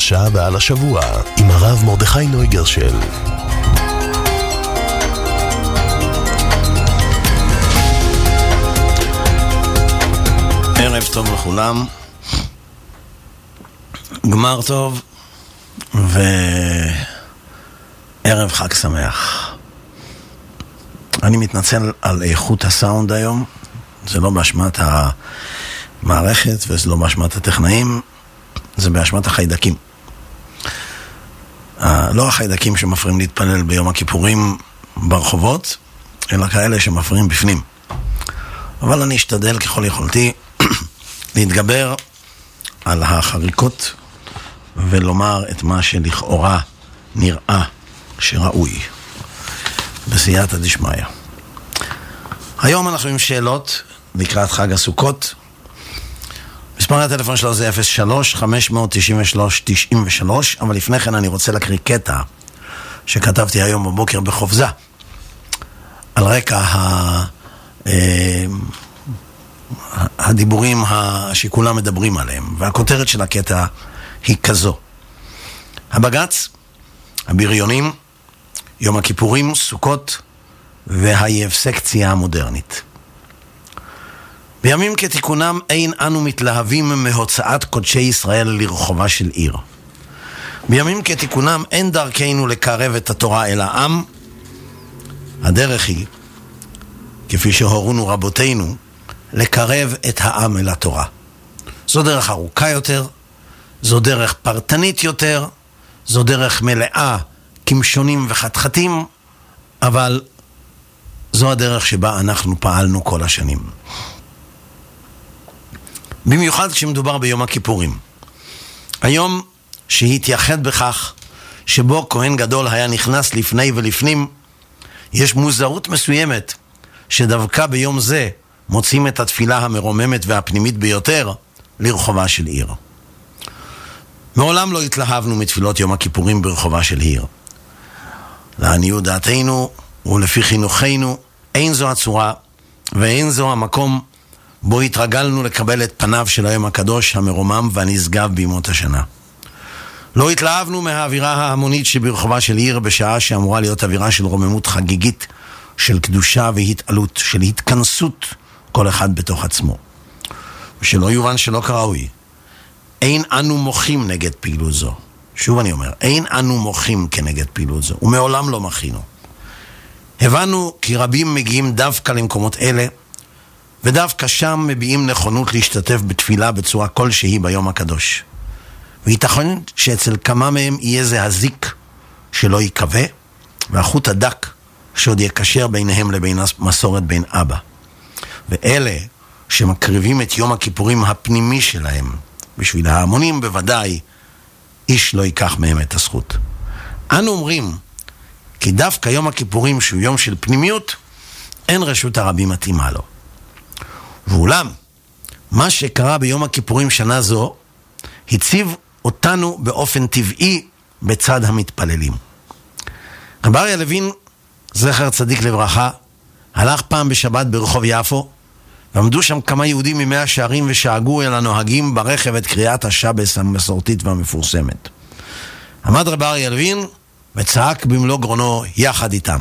הפרשה ועל השבוע עם הרב מרדכי נויגרשל. ערב טוב לכולם, גמר טוב וערב חג שמח. אני מתנצל על איכות הסאונד היום, זה לא באשמת המערכת וזה לא באשמת הטכנאים, זה באשמת החיידקים. לא החיידקים שמפריעים להתפלל ביום הכיפורים ברחובות, אלא כאלה שמפריעים בפנים. אבל אני אשתדל ככל יכולתי להתגבר על החריקות ולומר את מה שלכאורה נראה שראוי בסייעתא דשמיא. היום אנחנו עם שאלות לקראת חג הסוכות. מספר הטלפון שלו זה 03-593-93, אבל לפני כן אני רוצה להקריא קטע שכתבתי היום בבוקר בחופזה על רקע הדיבורים שכולם מדברים עליהם, והכותרת של הקטע היא כזו: הבג"ץ, הבריונים, יום הכיפורים, סוכות והאבסקציה המודרנית. בימים כתיקונם אין אנו מתלהבים מהוצאת קודשי ישראל לרחובה של עיר. בימים כתיקונם אין דרכנו לקרב את התורה אל העם. הדרך היא, כפי שהורונו רבותינו, לקרב את העם אל התורה. זו דרך ארוכה יותר, זו דרך פרטנית יותר, זו דרך מלאה כמשונים וחתחתים, אבל זו הדרך שבה אנחנו פעלנו כל השנים. במיוחד כשמדובר ביום הכיפורים. היום שהתייחד בכך שבו כהן גדול היה נכנס לפני ולפנים, יש מוזרות מסוימת שדווקא ביום זה מוצאים את התפילה המרוממת והפנימית ביותר לרחובה של עיר. מעולם לא התלהבנו מתפילות יום הכיפורים ברחובה של עיר. לעניות דעתנו ולפי חינוכנו אין זו הצורה ואין זו המקום בו התרגלנו לקבל את פניו של היום הקדוש המרומם והנשגב בימות השנה. לא התלהבנו מהאווירה ההמונית שברחובה של עיר בשעה שאמורה להיות אווירה של רוממות חגיגית, של קדושה והתעלות, של התכנסות כל אחד בתוך עצמו. ושלא יובן שלא כראוי, אין אנו מוחים נגד פעילות זו. שוב אני אומר, אין אנו מוחים כנגד פעילות זו, ומעולם לא מחינו. הבנו כי רבים מגיעים דווקא למקומות אלה, ודווקא שם מביעים נכונות להשתתף בתפילה בצורה כלשהי ביום הקדוש. ויתכן שאצל כמה מהם יהיה זה הזיק שלא יקווה, והחוט הדק שעוד יקשר ביניהם לבין מסורת בין אבא. ואלה שמקריבים את יום הכיפורים הפנימי שלהם, בשביל ההמונים בוודאי, איש לא ייקח מהם את הזכות. אנו אומרים כי דווקא יום הכיפורים שהוא יום של פנימיות, אין רשות הרבים מתאימה לו. ואולם, מה שקרה ביום הכיפורים שנה זו, הציב אותנו באופן טבעי בצד המתפללים. רב אריה לוין, זכר צדיק לברכה, הלך פעם בשבת ברחוב יפו, ועמדו שם כמה יהודים ממאה שערים ושאגו אל הנוהגים ברכב את קריאת השבס המסורתית והמפורסמת. עמד רב אריה לוין וצעק במלוא גרונו יחד איתם.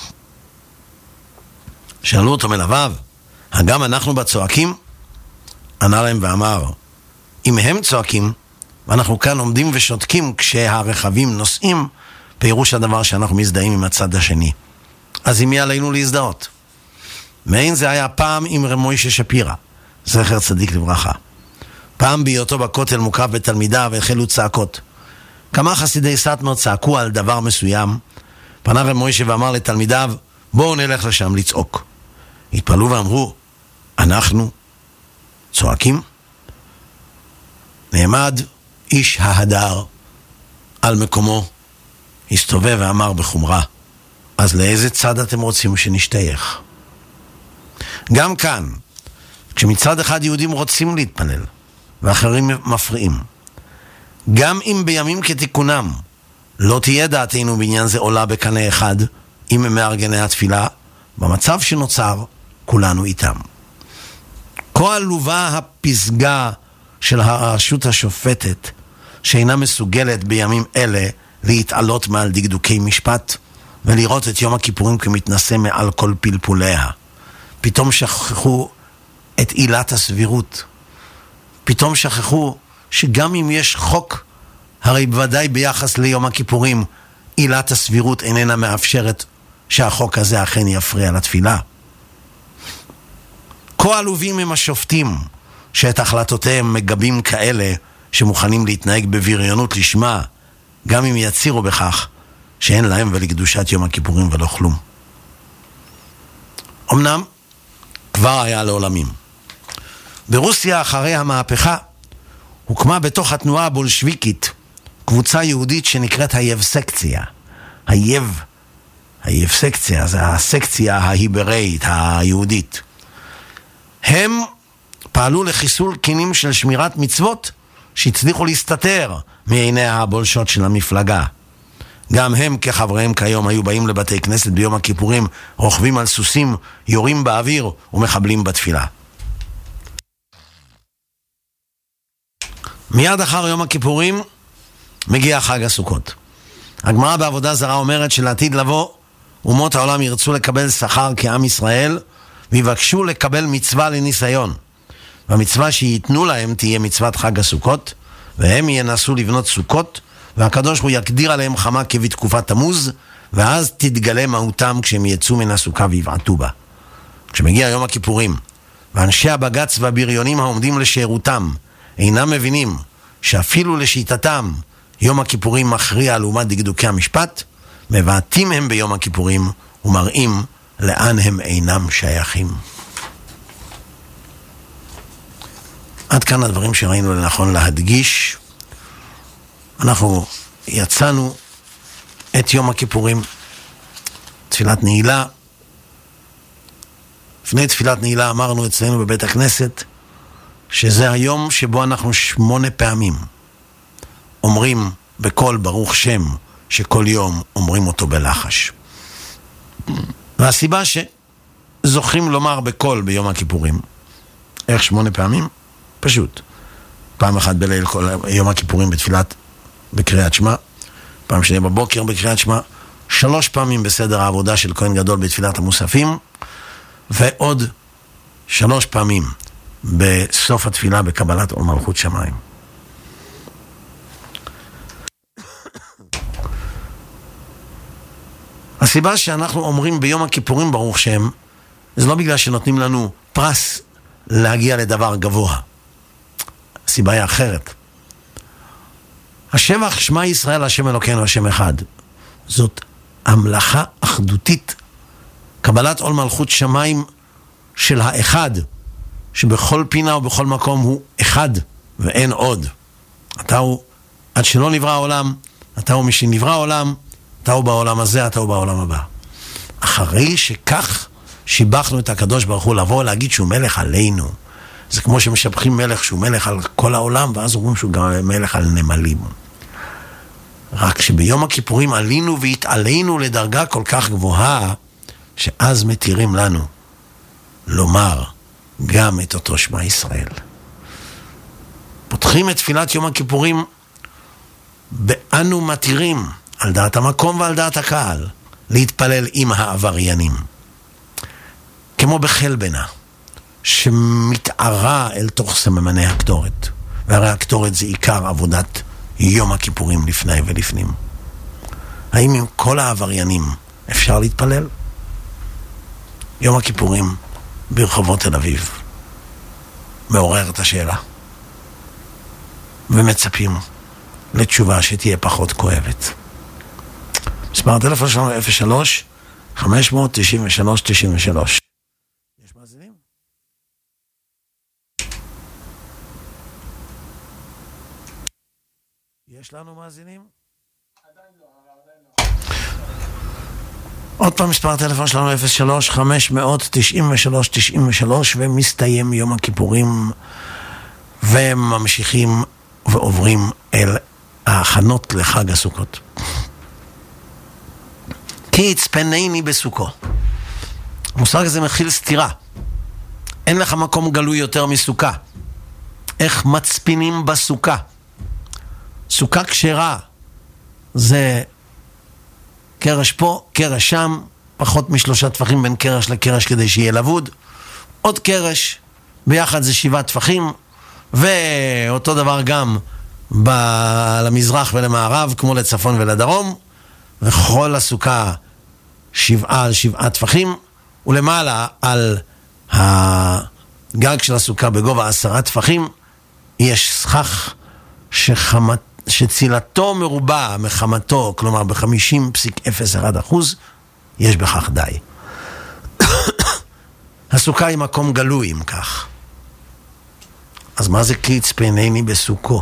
שאלו אותו מלוויו, גם אנחנו בצועקים? ענה להם ואמר, אם הם צועקים, ואנחנו כאן עומדים ושותקים כשהרכבים נוסעים, פירוש הדבר שאנחנו מזדהים עם הצד השני. אז עם מי עלינו להזדהות? מעין זה היה פעם עם רב מוישה שפירא, זכר צדיק לברכה. פעם בהיותו בכותל מוקף בתלמידיו והחלו צעקות. כמה חסידי סאטמר צעקו על דבר מסוים, פנה רב מוישה ואמר לתלמידיו, בואו נלך לשם לצעוק. התפלאו ואמרו, אנחנו צועקים? נעמד איש ההדר על מקומו, הסתובב ואמר בחומרה, אז לאיזה צד אתם רוצים שנשתייך? גם כאן, כשמצד אחד יהודים רוצים להתפלל ואחרים מפריעים, גם אם בימים כתיקונם לא תהיה דעתנו בעניין זה עולה בקנה אחד עם מארגני התפילה, במצב שנוצר כולנו איתם. כה עלובה הפסגה של הרשות השופטת שאינה מסוגלת בימים אלה להתעלות מעל דקדוקי משפט ולראות את יום הכיפורים כמתנשא מעל כל פלפוליה. פתאום שכחו את עילת הסבירות. פתאום שכחו שגם אם יש חוק, הרי בוודאי ביחס ליום הכיפורים עילת הסבירות איננה מאפשרת שהחוק הזה אכן יפריע לתפילה. כה עלובים הם השופטים שאת החלטותיהם מגבים כאלה שמוכנים להתנהג בבריונות לשמה, גם אם יצירו בכך שאין להם ולקדושת יום הכיפורים ולא כלום. אמנם כבר היה לעולמים. ברוסיה אחרי המהפכה הוקמה בתוך התנועה הבולשוויקית קבוצה יהודית שנקראת היבסקציה. היבסקציה זה הסקציה ההיבראית היהודית. הם פעלו לחיסול קינים של שמירת מצוות שהצליחו להסתתר מעיני הבולשות של המפלגה. גם הם כחבריהם כיום היו באים לבתי כנסת ביום הכיפורים, רוכבים על סוסים, יורים באוויר ומחבלים בתפילה. מיד אחר יום הכיפורים מגיע חג הסוכות. הגמרא בעבודה זרה אומרת שלעתיד לבוא אומות העולם ירצו לקבל שכר כעם ישראל ויבקשו לקבל מצווה לניסיון. והמצווה שיתנו להם תהיה מצוות חג הסוכות, והם ינסו לבנות סוכות, והקדוש הוא יקדיר עליהם חמה כבתקופת תמוז, ואז תתגלה מהותם כשהם יצאו מן הסוכה ויבעטו בה. כשמגיע יום הכיפורים, ואנשי הבגץ והבריונים העומדים לשירותם אינם מבינים שאפילו לשיטתם יום הכיפורים מכריע לעומת דקדוקי המשפט, מבעטים הם ביום הכיפורים ומראים לאן הם אינם שייכים. עד כאן הדברים שראינו לנכון להדגיש. אנחנו יצאנו את יום הכיפורים, תפילת נעילה. לפני תפילת נעילה אמרנו אצלנו בבית הכנסת שזה היום שבו אנחנו 8 פעמים אומרים בקול ברוך שם, שכל יום אומרים אותו בלחש. והסיבה שזוכים לומר בקול ביום הכיפורים, איך 8 פעמים? פשוט. פעם אחת בליל כל יום הכיפורים בתפילת בקריאת שמע, פעם שני בבוקר בקריאת שמע, 3 פעמים בסדר העבודה של כהן גדול בתפילת המוספים, ועוד 3 פעמים בסוף התפילה בקבלת עול מלכות שמיים. הסיבה שאנחנו אומרים ביום הכיפורים ברוך שם, זה לא בגלל שנותנים לנו פרס להגיע לדבר גבוה. הסיבה היא אחרת. השבח שמע ישראל השם אלוקינו השם אחד. זאת המלאכה אחדותית. קבלת עול מלכות שמיים של האחד, שבכל פינה ובכל מקום הוא אחד ואין עוד. אתה הוא, עד שלא נברא העולם, אתה הוא מי שנברא העולם, אתה הוא בעולם הזה, אתה הוא בעולם הבא. אחרי שכך שיבחנו את הקדוש ברוך הוא לבוא להגיד שהוא מלך עלינו. זה כמו שמשבחים מלך שהוא מלך על כל העולם, ואז אומרים שהוא גם מלך על נמלים. רק שביום הכיפורים עלינו והתעלינו לדרגה כל כך גבוהה, שאז מתירים לנו לומר גם את אותו שמע ישראל. פותחים את תפילת יום הכיפורים באנו מתירים, על דעת המקום ועל דעת הקהל, להתפלל עם העבריינים. כמו בחלבנה, שמתערה אל תוך סממני הקטורת. והרי הקטורת זה עיקר עבודת יום הכיפורים לפני ולפנים. האם עם כל העבריינים אפשר להתפלל? יום הכיפורים ברחובות תל אביב מעורר את השאלה. ומצפים לתשובה שתהיה פחות כואבת. מספר הטלפון שלנו 03-593-93. יש מאזינים? יש לנו מאזינים? עוד פעם מספר הטלפון שלנו 03-593-93 ומסתיים יום הכיפורים וממשיכים ועוברים אל ההכנות לחג הסוכות. כי יצפנני בסוכו. המושג הזה מכיל סתירה. אין לך מקום גלוי יותר מסוכה. איך מצפינים בסוכה? סוכה כשרה זה קרש פה, קרש שם, פחות מ3 טפחים בין קרש לקרש כדי שיהיה לבוד, עוד קרש, ביחד זה 7 טפחים, ואותו דבר גם למזרח ולמערב, כמו לצפון ולדרום, וכל הסוכה 7 על 7 טפחים, ולמעלה על הגג של הסוכה בגובה 10 טפחים, יש סכך שצילתו מרובה מחמתו, כלומר ב-50.01%, יש בכך די. הסוכה היא מקום גלוי אם כך. אז מה זה כי יצפנני בסוכו?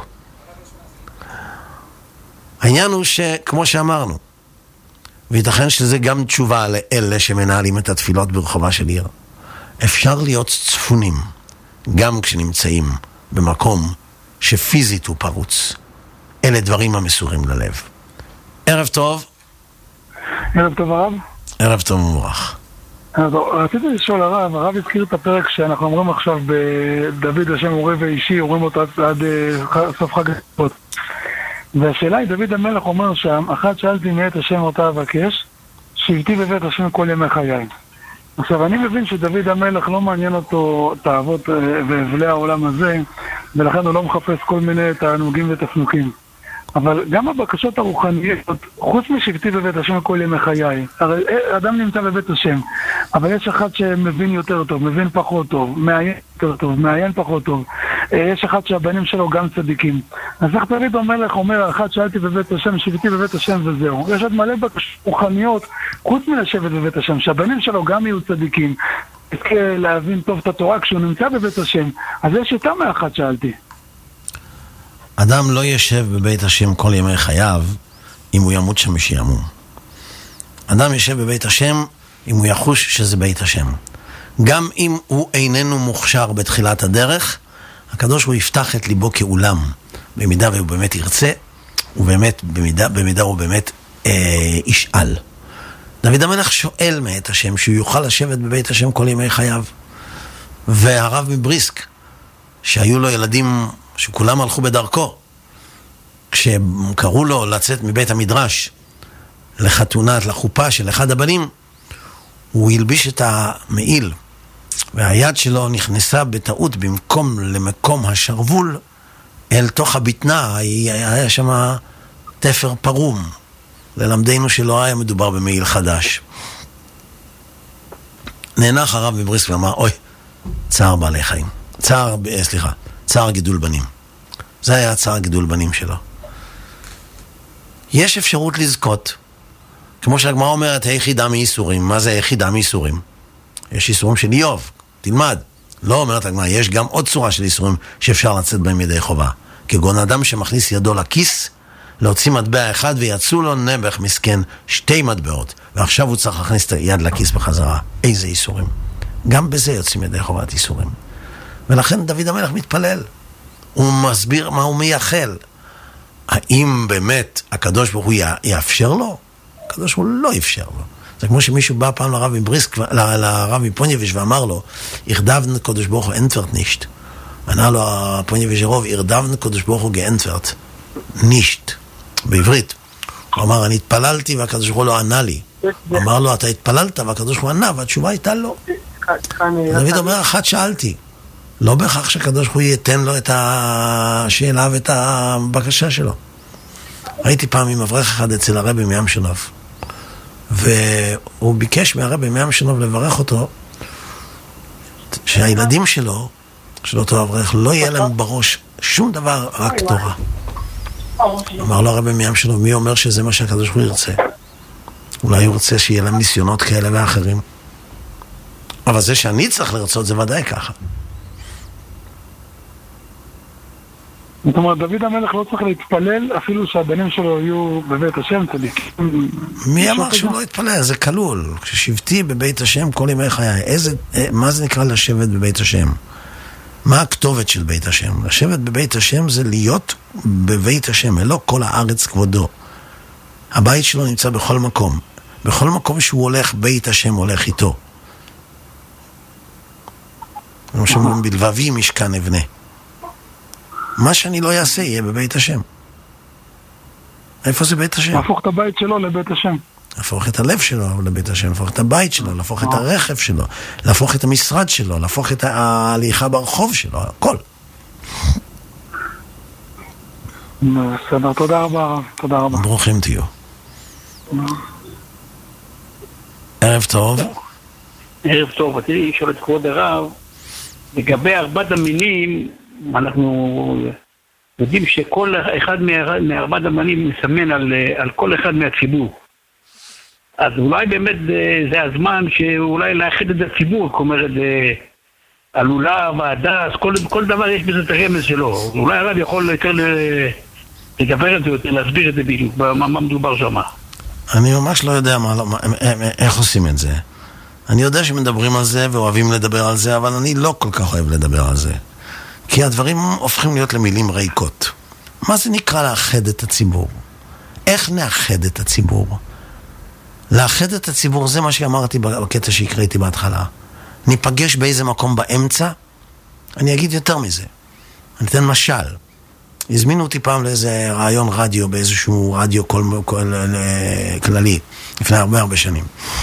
העניין הוא שכמו שאמרנו, וייתכן שזה גם תשובה לאלה שמנהלים את התפילות ברחובה של עיר, אפשר להיות צפונים גם כשנמצאים במקום שפיזית הוא פרוץ. אלה דברים המסורים ללב. ערב טוב. ערב טוב הרב. ערב טוב ומבורך. רציתי לשאול הרב הזכיר את הפרק שאנחנו אומרים עכשיו בדוד השם מורה ואישי, אומרים אותו עד סוף חג הסוכות. והשאלה היא, דוד המלך אומר שם, אחת שאלתי מאת השם אותה אבקש, שבתי בבית השם כל ימי חיי. עכשיו, אני מבין שדוד המלך לא מעניין אותו תאוות והבלי העולם הזה, ולכן הוא לא מחפש כל מיני תענוגים ותפנוקים. אבל גם הבקשות הרוחניות, חוץ משבתי בבית השם כל ימי חיי, הרי אדם נמצא בבית השם, אבל יש אחד שמבין יותר טוב, מבין פחות טוב, מעיין יותר טוב, מעיין פחות טוב. יש אחד שהבנים שלו גם צדיקים. אז איך דוד המלך אומר, אחת שאלתי בבית השם, שבתי בבית השם וזהו. יש עוד מלא בקשות רוחניות, חוץ מלשבת בבית השם, שהבנים שלו גם יהיו צדיקים, להבין טוב את התורה כשהוא נמצא בבית השם. אז יש יותר מאחת שאלתי. אדם לא ישב בבית השם כל ימי חייו אם הוא ימות שם שימום. אדם ישב בבית השם אם הוא יחוש שזה בית השם. גם אם הוא איננו מוכשר בתחילת הדרך, הקדוש הוא יפתח את ליבו כאולם, במידה והוא באמת ירצה, ובאמת, במידה הוא באמת ישאל. דוד המלך שואל מאת השם שהוא יוכל לשבת בבית השם כל ימי חייו. והרב מבריסק, שהיו לו ילדים שכולם הלכו בדרכו, כשקראו לו לצאת מבית המדרש לחתונת, לחופה של אחד הבנים, הוא ילביש את המעיל, והיד שלו נכנסה בטעות במקום למקום השרוול אל תוך הבטנה. היה שם תפר פרום. ללמדנו שלא היה מדובר במעיל חדש. נאנח הרב מבריסק ואמר, אוי, צער בעלי חיים. צער גידול בנים. זה היה צער גידול בנים שלו. יש אפשרות לזכות, כמו שהגמרא אומרת, היחידה מייסורים. מה זה היחידה מייסורים? יש איסורים של איוב, תלמד. לא אומרת הגמרא, יש גם עוד צורה של איסורים שאפשר לצאת בהם ידי חובה. כגון אדם שמכניס ידו לכיס, להוציא מטבע אחד ויצאו לו נבח מסכן 2 מטבעות, ועכשיו הוא צריך להכניס את היד לכיס בחזרה. איזה איסורים? גם בזה יוצאים ידי חובת איסורים. ולכן דוד המלך מתפלל. הוא מסביר מה הוא מייחל. האם באמת הקדוש ברוך הוא יאפשר לו? הקדוש ברוך הוא לא אפשר לו. זה כמו שמישהו בא פעם לרב מבריסק, לרב מפוניביש ואמר לו, ירדבן קדוש ברוך הוא אנטוורט נישט. ענה לו הפוניביש הרוב, ירדבן קדוש ברוך הוא גאנטוורט נישט. בעברית. הוא אמר, אני התפללתי והקדוש ברוך הוא לא ענה לי. הוא אמר לו, אתה התפללת והקדוש ברוך הוא ענה, והתשובה הייתה לא. דוד אומר, אחת שאלתי. לא בהכרח שהקדוש ברוך הוא ייתן לו את השאלה ואת הבקשה שלו. הייתי פעם עם אברך אחד אצל הרבי מים שנוב, והוא ביקש מהרבי מים שנוב לברך אותו שהילדים שלו, של אותו אברך, לא יהיה להם בראש שום דבר, רק תורה. אמר לו הרבי מים שנוב, מי אומר שזה מה שהקדוש ברוך הוא ירצה? אולי הוא רוצה שיהיה להם ניסיונות כאלה ואחרים, אבל זה שאני צריך לרצות זה ודאי ככה. זאת אומרת, דוד המלך לא צריך להתפלל אפילו שהבנים שלו יהיו בבית השם צדיקים. מי אמר שהוא לא יתפלל? זה כלול. כששבתי בבית השם כל ימי חיי. מה זה נקרא לשבת בבית השם? מה הכתובת של בית השם? לשבת בבית השם זה להיות בבית השם, לא כל הארץ כבודו. הבית שלו נמצא בכל מקום. בכל מקום שהוא הולך, בית השם הולך איתו. כמו שאומרים, בלבבי משכן אבנה. מה שאני לא אעשה יהיה בבית השם. איפה זה בית השם? להפוך את הבית שלו לבית השם. להפוך את הלב שלו לבית השם, להפוך את הבית שלו, להפוך את הרכב שלו, להפוך את המשרד שלו, להפוך את ההליכה ברחוב שלו, הכל. בסדר, תודה רבה. תודה רבה. ברוכים תהיו. ערב טוב. ערב טוב, רציתי לשאול את כבוד הרב, לגבי ארבעת המינים, אנחנו יודעים שכל אחד מארבעת המינים מסמן על כל אחד מהציבור. אז אולי באמת זה הזמן שאולי לאחד את הציבור, זאת אומרת, הלולב, ההדס, כל דבר יש בזה את הרמז שלו. אולי הרב יכול יותר לדבר על זה יותר, להסביר את זה בדיוק, מה מדובר שם. אני ממש לא יודע איך עושים את זה. אני יודע שמדברים על זה ואוהבים לדבר על זה, אבל אני לא כל כך אוהב לדבר על זה. כי הדברים הופכים להיות למילים ריקות. מה זה נקרא לאחד את הציבור? איך נאחד את הציבור? לאחד את הציבור זה מה שאמרתי בקטע שהקראתי בהתחלה. ניפגש באיזה מקום באמצע. אני אגיד יותר מזה. אני אתן משל. הזמינו אותי פעם לאיזה רעיון רדיו, באיזשהו רדיו כללי, לפני הרבה שנים.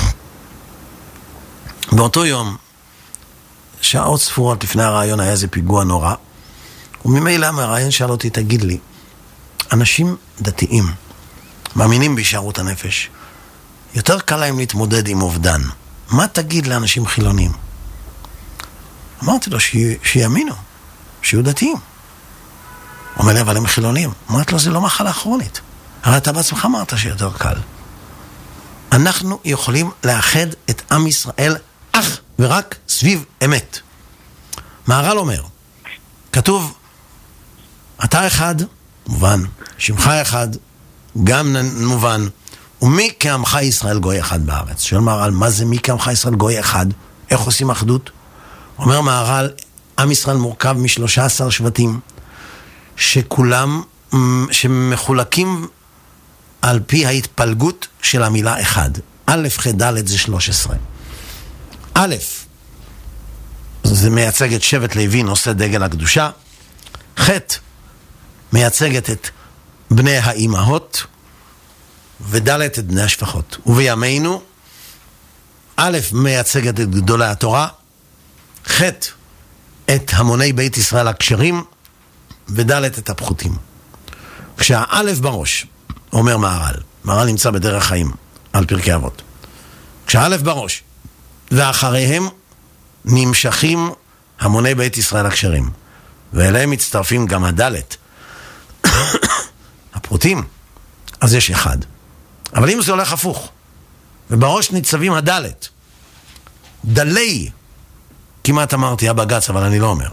באותו יום, שעות ספורות לפני הרעיון היה איזה פיגוע נורא, וממילא מהרעיון שאל אותי, תגיד לי, אנשים דתיים, מאמינים בהישארות הנפש, יותר קל להם להתמודד עם אובדן. מה תגיד לאנשים חילונים? אמרתי לו שיאמינו, שיהיו דתיים. הוא אומר לי, אבל הם חילונים. אמרתי לו, זה לא מחלה כרונית. הרי אתה בעצמך אמרת שיותר קל. אנחנו יכולים לאחד את עם ישראל אך ורק סביב אמת. מהר"ל אומר, כתוב, אתה אחד, מובן, שמך אחד, גם מובן, ומי כעמך ישראל גוי אחד בארץ. שואל מהר"ל, מה זה מי כעמך ישראל גוי אחד? איך עושים אחדות? אומר מהר"ל, עם ישראל מורכב מ13 שבטים, שכולם, שמחולקים על פי ההתפלגות של המילה אחד. א' ח' ד' זה 13. א', זה מייצג את שבט לוי נושא דגל הקדושה. ח' מייצגת את בני האימהות, וד' את בני השפחות. ובימינו, א' מייצגת את גדולי התורה, ח' את המוני בית ישראל הכשרים, וד' את הפחותים. כשהאלף בראש, אומר מהר"ל נמצא בדרך חיים, על פרקי אבות. כשהאלף בראש, ואחריהם נמשכים המוני בית ישראל הכשרים, ואליהם מצטרפים גם הדלת, הפרוטים, אז יש אחד. אבל אם זה הולך הפוך, ובראש ניצבים הדלת, דלי, כמעט אמרתי הבגץ, אבל אני לא אומר.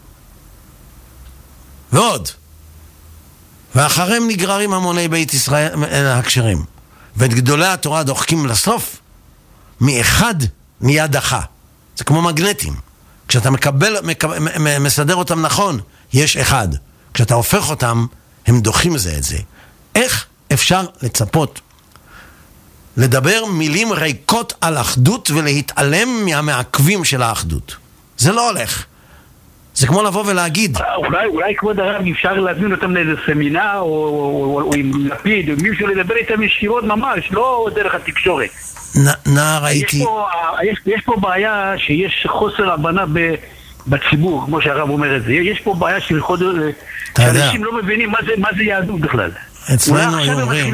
ועוד, ואחריהם נגררים המוני בית ישראל הכשרים, ואת גדולי התורה דוחקים לסוף, מאחד נהיה דחה. זה כמו מגנטים. כשאתה מסדר אותם נכון, יש אחד. כשאתה הופך אותם, הם דוחים זה את זה. איך אפשר לצפות לדבר מילים ריקות על אחדות ולהתעלם מהמעכבים של האחדות? זה לא הולך. זה כמו לבוא ולהגיד. אולי כבוד הרב אפשר להזמין אותם לאיזה סמינר או עם לפיד, או מישהו לדבר איתם ישירות ממש, לא דרך התקשורת. נער הייתי... יש פה בעיה שיש חוסר הבנה בציבור, כמו שהרב אומר את זה. יש פה בעיה של שאנשים לא מבינים מה זה יהדות בכלל. אצלנו היו אומרים...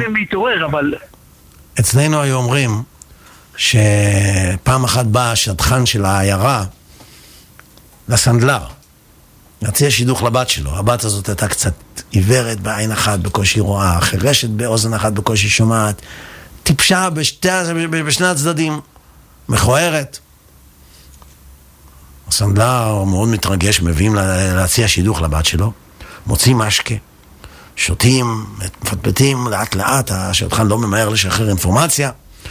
אצלנו היו אומרים שפעם אחת בא השדכן של העיירה לסנדלר, רציע שידוך לבת שלו. הבת הזאת הייתה קצת עיוורת בעין אחת, בקושי רואה, חרשת באוזן אחת, בקושי שומעת, טיפשה בשני הצדדים, מכוערת. הסנדלר מאוד מתרגש, מביאים להציע שידוך לבת שלו, מוצאים משקה, שותים, מפטפטים, לאט לאט, השדכן לא ממהר לשחרר אינפורמציה,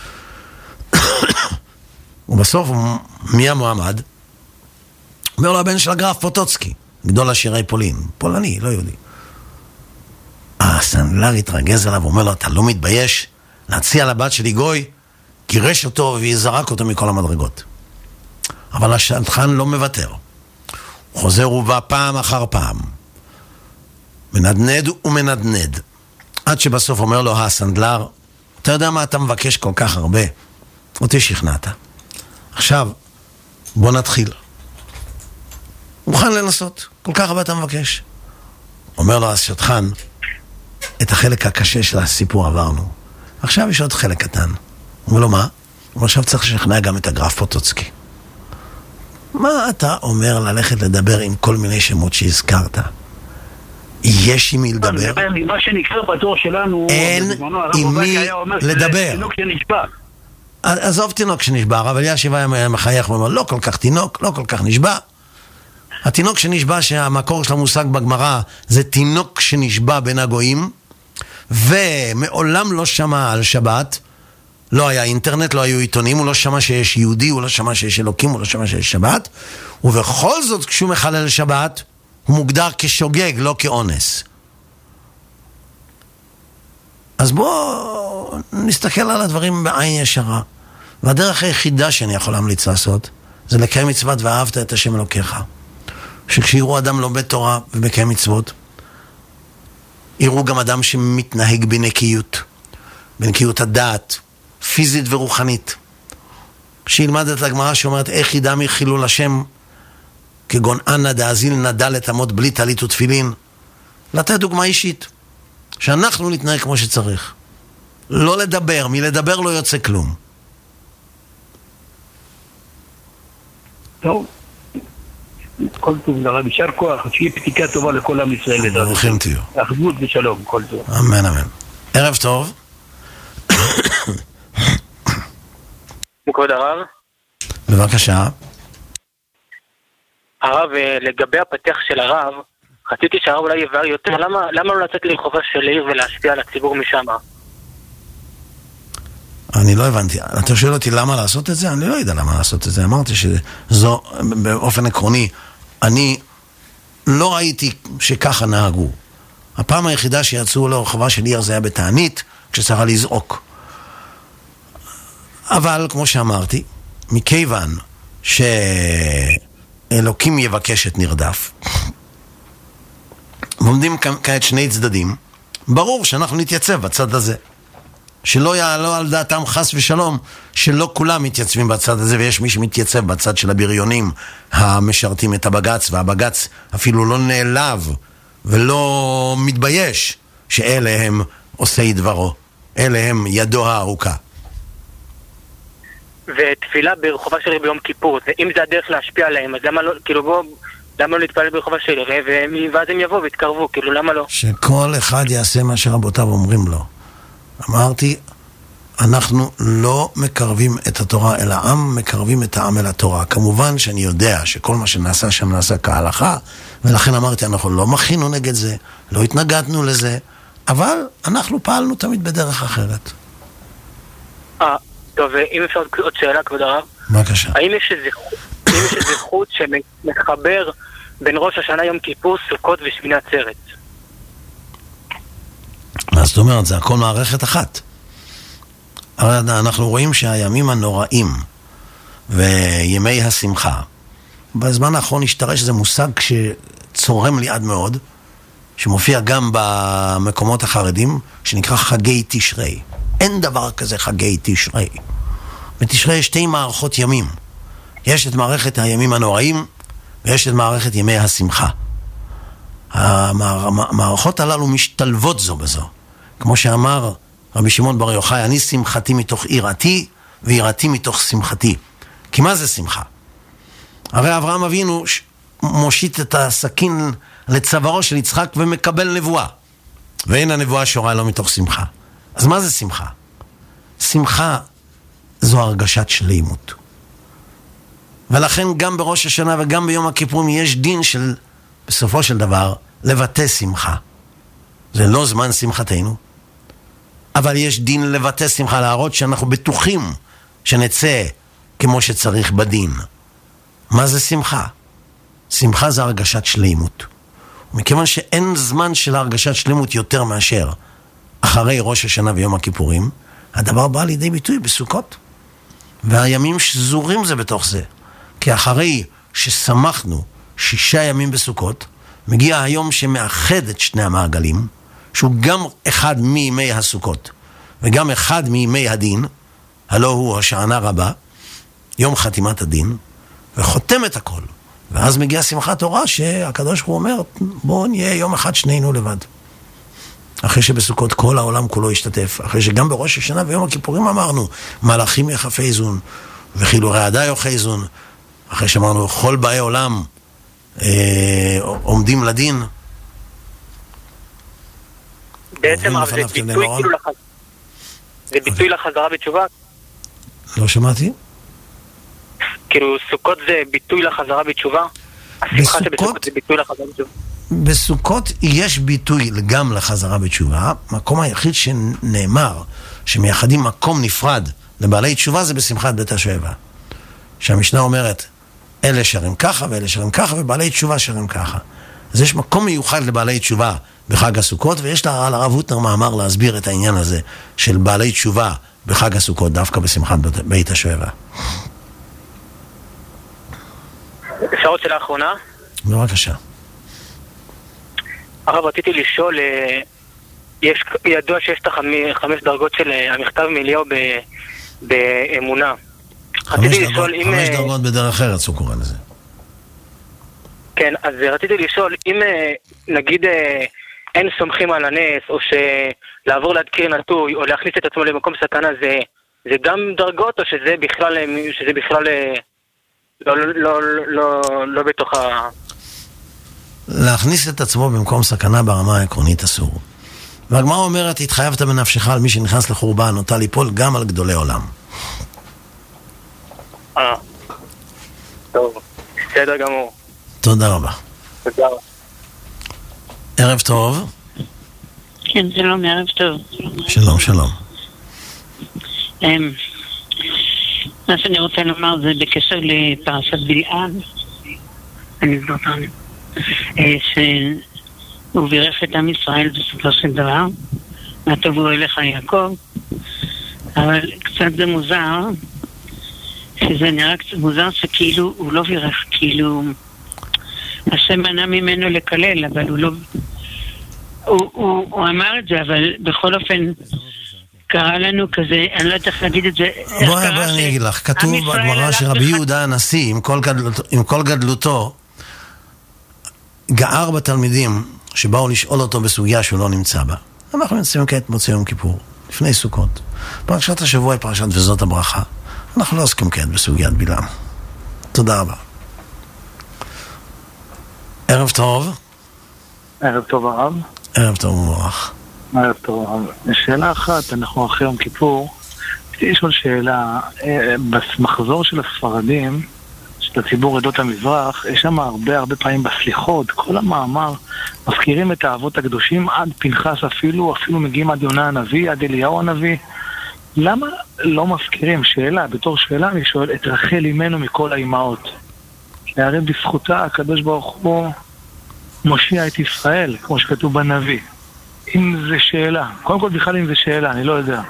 ובסוף מי המועמד? אומר לו הבן של הגרף פוטוצקי, גדול השירי פולין, פולני, לא יהודי. הסנדלר התרגז עליו, אומר לו, אתה לא מתבייש להציע לבת שלי גוי? גירש אותו ויזרק אותו מכל המדרגות. אבל השדכן לא מוותר. הוא חוזר ובא פעם אחר פעם. מנדנד ומנדנד. עד שבסוף אומר לו הסנדלר, אתה יודע מה אתה מבקש כל כך הרבה? אותי שכנעת. עכשיו, בוא נתחיל. מוכן לנסות, כל כך הרבה אתה מבקש. אומר לו השטחן, את החלק הקשה של הסיפור עברנו. עכשיו יש עוד חלק קטן. הוא אומר לו, מה? הוא עכשיו צריך לשכנע גם את הגרף פוטוצקי. מה אתה אומר ללכת לדבר עם כל מיני שמות שהזכרת? יש עם מי לדבר? מה שנקרא בדור שלנו, אין עם מי לדבר. תינוק שנשבר. עזוב תינוק שנשבר, אבל ישיבה היה מחייך ואומר, לא כל כך תינוק, לא כל כך נשבע. התינוק שנשבע, שהמקור של המושג בגמרא, זה תינוק שנשבע בין הגויים, ומעולם לא שמע על שבת, לא היה אינטרנט, לא היו עיתונים, הוא לא שמע שיש יהודי, הוא לא שמע שיש אלוקים, הוא לא שמע שיש שבת, ובכל זאת כשהוא מחלל שבת, הוא מוגדר כשוגג, לא כאונס. אז בואו נסתכל על הדברים בעין ישרה. והדרך היחידה שאני יכול להמליץ לעשות, זה לקיים מצוות ואהבת את השם אלוקיך. שכשיראו אדם לומד תורה ומקיים מצוות, יראו גם אדם שמתנהג בנקיות, בנקיות הדעת, פיזית ורוחנית. שילמד את הגמרא שאומרת, איך ידע חילול השם, כגון אנא דאזיל נדל את אמות בלי טלית ותפילין. לתת דוגמה אישית, שאנחנו נתנהג כמו שצריך. לא לדבר, מלדבר לא יוצא כלום. טוב. כל טוב, לרב, יישר כוח, שיהיה פתיקה טובה לכל עם ישראל. ברוכים תהיו. אחדות ושלום, כל טוב. אמן, אמן. ערב טוב. כבוד הרב. בבקשה. הרב, לגבי הפתח של הרב, חציתי שהרב אולי יבהר יותר, למה לא לצאת לרחובה של עיר ולהשפיע על הציבור משם? אני לא הבנתי. אתה שואל אותי למה לעשות את זה? אני לא יודע למה לעשות את זה. אמרתי שזו, באופן עקרוני, אני לא ראיתי שככה נהגו. הפעם היחידה שיצאו לרחובה של עיר זה היה בתענית, כשצריכה לזעוק. אבל, כמו שאמרתי, מכיוון שאלוקים יבקש את נרדף, ועומדים כעת שני צדדים, ברור שאנחנו נתייצב בצד הזה. שלא יעלו על דעתם חס ושלום, שלא כולם מתייצבים בצד הזה, ויש מי שמתייצב בצד של הבריונים המשרתים את הבגץ, והבגץ אפילו לא נעלב ולא מתבייש שאלה הם עושי דברו, אלה הם ידו הארוכה. ותפילה ברחובה של עיר ביום כיפור, אם זה הדרך להשפיע עליהם, אז למה לא, כאילו למה לא להתפלל ברחובה של עיר, ואז הם יבואו והתקרבו, כאילו למה לא? שכל אחד יעשה מה שרבותיו אומרים לו. אמרתי, אנחנו לא מקרבים את התורה אל העם, מקרבים את העם אל התורה. כמובן שאני יודע שכל מה שנעשה שם נעשה כהלכה, ולכן אמרתי, אנחנו לא מחינו נגד זה, לא התנגדנו לזה, אבל אנחנו פעלנו תמיד בדרך אחרת. טוב, אם אפשר עוד שאלה, כבוד הרב. בבקשה. האם יש איזה חוט שמחבר בין ראש השנה, יום כיפור, סוכות ושמיני עצרת? מה זאת אומרת? זה הכל מערכת אחת. הרי אנחנו רואים שהימים הנוראים וימי השמחה, בזמן האחרון השתרש איזה מושג שצורם לי עד מאוד, שמופיע גם במקומות החרדים, שנקרא חגי תשרי. אין דבר כזה חגי תשרי. בתשרי יש שתי מערכות ימים. יש את מערכת הימים הנוראים, ויש את מערכת ימי השמחה. המערכות הללו משתלבות זו בזו. כמו שאמר רבי שמעון בר יוחאי, אני שמחתי מתוך יראתי, ויראתי מתוך שמחתי. כי מה זה שמחה? הרי אברהם אבינו מושיט את הסכין לצווארו של יצחק ומקבל נבואה. ואין הנבואה שורה לו מתוך שמחה. אז מה זה שמחה? שמחה זו הרגשת שלימות. ולכן גם בראש השנה וגם ביום הכיפורים יש דין של, בסופו של דבר, לבטא שמחה. זה לא זמן שמחתנו, אבל יש דין לבטא שמחה, להראות שאנחנו בטוחים שנצא כמו שצריך בדין. מה זה שמחה? שמחה זה הרגשת שלימות. מכיוון שאין זמן של הרגשת שלימות יותר מאשר אחרי ראש השנה ויום הכיפורים, הדבר בא לידי ביטוי בסוכות. והימים שזורים זה בתוך זה. כי אחרי ששמחנו 6 ימים בסוכות, מגיע היום שמאחד את שני המעגלים, שהוא גם אחד מימי הסוכות, וגם אחד מימי הדין, הלא הוא השענה רבה, יום חתימת הדין, וחותם את הכל. ואז מגיעה שמחת תורה שהקדוש הוא אומר, בואו נהיה יום אחד שנינו לבד. אחרי שבסוכות כל העולם כולו ישתתף, אחרי שגם בראש השנה ויום הכיפורים אמרנו, מלאכים יחפי איזון, וחילו רעדה יוחי איזון, אחרי שאמרנו, כל באי עולם עומדים לדין. בעצם זה ביטוי לחזרה בתשובה? לא שמעתי? כאילו סוכות זה ביטוי לחזרה בתשובה? השמחה שבסוכות זה ביטוי לחזרה בתשובה? בסוכות יש ביטוי גם לחזרה בתשובה. מקום היחיד שנאמר שמייחדים מקום נפרד לבעלי תשובה זה בשמחת בית השואבה, שהמשנה אומרת אלה שרים ככה ואלה שרים ככה ובעלי תשובה שרים ככה. אז יש מקום מיוחד לבעלי תשובה בחג הסוכות, ויש על הרב הוטנר מאמר להסביר את העניין הזה של בעלי תשובה בחג הסוכות דווקא בשמחת בית השואבה. שעות של האחרונה? בבקשה. הרב, רציתי לשאול, ידוע שיש את 5 דרגות של המכתב מאליהו באמונה. 5 דרגות בדרך ארץ הוא קורא לזה. כן, אז רציתי לשאול, אם נגיד אין סומכים על הנס, או שלעבור להדקיר נטוי, או להכניס את עצמו למקום סכנה, זה גם דרגות, או שזה בכלל לא בתוך ה... להכניס את עצמו במקום סכנה ברמה העקרונית אסור. והגמרא אומרת, התחייבת בנפשך על מי שנכנס לחורבן, נוטה ליפול גם על גדולי עולם. טוב, בסדר גמור. תודה רבה. תודה רבה. ערב טוב. כן, שלום, ערב טוב. שלום, שלום. מה שאני רוצה לומר זה בקשר לפרשת בלעם, אני זוכר, שהוא בירך את עם ישראל בסופו של דבר, מה טובו אליך יעקב, אבל קצת זה מוזר, שזה נראה קצת מוזר שכאילו הוא לא בירך, כאילו השם מנע ממנו לקלל, אבל הוא לא... הוא אמר את זה, אבל בכל אופן קרא לנו כזה, אני לא יודעת איך להגיד את זה. בואי אני אגיד לך, כתוב בגמרא שרבי יהודה הנשיא, עם כל גדלותו, גער בתלמידים שבאו לשאול אותו בסוגיה שהוא לא נמצא בה. אנחנו נמצאים כעת מוצאי יום כיפור, לפני סוכות. פרשת השבוע היא פרשת וזאת הברכה. אנחנו לא עוסקים כעת בסוגיית בלעם. תודה רבה. ערב טוב. ערב טוב הרב. ערב טוב ומבורך. ערב טוב הרב. שאלה אחת, אנחנו אחרי יום כיפור. רציתי לשאול שאלה, במחזור של הספרדים, של הציבור עדות המזרח, יש שם הרבה פעמים בסליחות, כל המאמר, מזכירים את האבות הקדושים עד פנחס אפילו מגיעים עד יונה הנביא, עד אליהו הנביא. למה לא מזכירים, בתור שאלה אני שואל, את רחל אימנו מכל האימהות? הרי בזכותה הקדוש ברוך הוא מושיע את ישראל, כמו שכתוב בנביא. אם זה שאלה, קודם כל בכלל אם זה שאלה, אני לא יודע.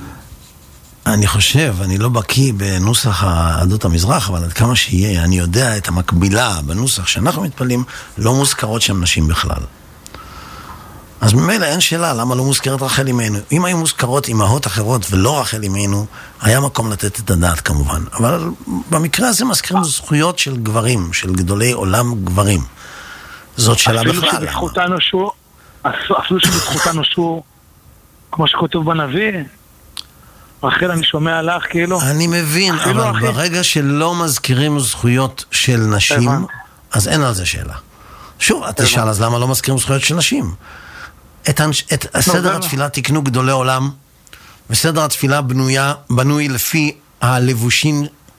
אני חושב, אני לא בקיא בנוסח עדות המזרח, אבל עד כמה שיהיה, אני יודע את המקבילה בנוסח שאנחנו מתפללים, לא מוזכרות שם נשים בכלל. אז ממילא אין שאלה למה לא מוזכרת רחל אימנו. אם היו מוזכרות אימהות אחרות ולא רחל אימנו, היה מקום לתת את הדעת כמובן. אבל במקרה הזה מזכירים זכויות של גברים, של גדולי עולם גברים. זאת שאלה בכלל. אפילו שבזכותה נושעו, כמו שכתוב בנביא, רחל אני שומע לך כאילו. אני מבין, אבל ברגע שלא מזכירים זכויות של נשים, אז אין על זה שאלה. שוב, את תשאל, אז למה לא מזכירים זכויות של נשים? את סדר התפילה תקנו גדולי עולם, וסדר התפילה בנוי לפי הלבושים